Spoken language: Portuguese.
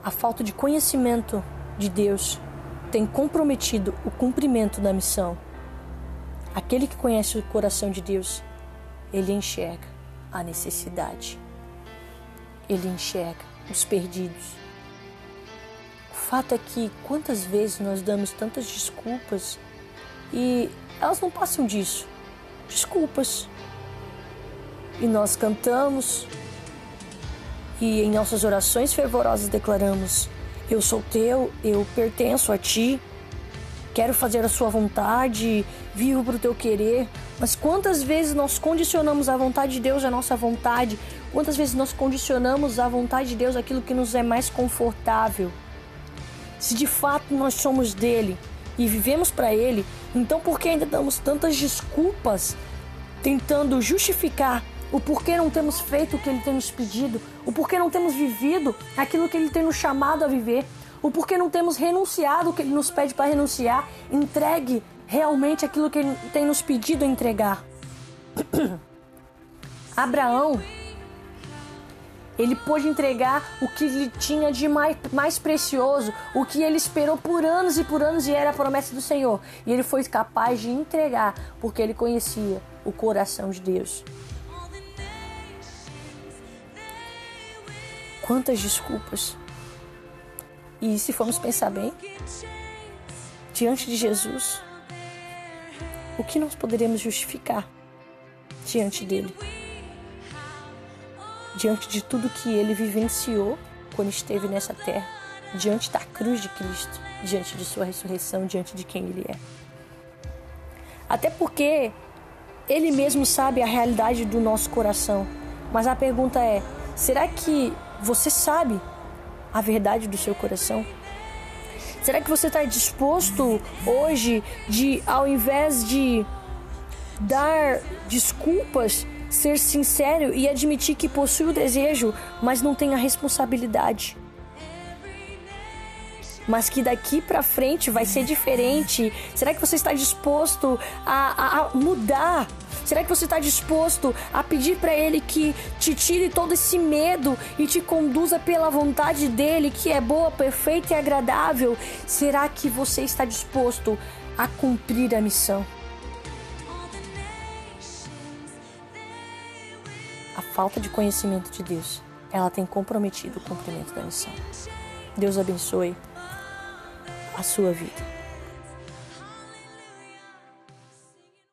A falta de conhecimento de Deus tem comprometido o cumprimento da missão. Aquele que conhece o coração de Deus, ele enxerga a necessidade. Ele enxerga os perdidos. O fato é que quantas vezes nós damos tantas desculpas e elas não passam disso. Desculpas. E nós cantamos e em nossas orações fervorosas declaramos: eu sou teu, eu pertenço a ti, quero fazer a sua vontade, vivo para o teu querer. Mas quantas vezes nós condicionamos a vontade de Deus à nossa vontade? Quantas vezes nós condicionamos a vontade de Deus àquilo que nos é mais confortável? Se de fato nós somos dele e vivemos para ele, então por que ainda damos tantas desculpas tentando justificar o porquê não temos feito o que ele tem nos pedido, o porquê não temos vivido aquilo que ele tem nos chamado a viver, o porquê não temos renunciado o que ele nos pede para renunciar, entregue realmente aquilo que ele tem nos pedido a entregar. Abraão, ele pôde entregar o que lhe tinha de mais precioso, o que ele esperou por anos e era a promessa do Senhor. E ele foi capaz de entregar, porque ele conhecia o coração de Deus. Quantas desculpas. E se formos pensar bem, diante de Jesus, o que nós poderemos justificar diante dele? Diante de tudo que ele vivenciou quando esteve nessa terra, diante da cruz de Cristo, diante de sua ressurreição, diante de quem ele é. Até porque ele mesmo sabe a realidade do nosso coração. Mas a pergunta é, será que você sabe a verdade do seu coração? Será que você está disposto hoje de, ao invés de dar desculpas, ser sincero e admitir que possui o desejo, mas não tem a responsabilidade? Mas que daqui para frente vai ser diferente? Será que você está disposto a mudar? Será que você está disposto a pedir para ele que te tire todo esse medo e te conduza pela vontade dele, que é boa, perfeita e agradável? Será que você está disposto a cumprir a missão? A falta de conhecimento de Deus, ela tem comprometido o cumprimento da missão. Deus abençoe a sua vida.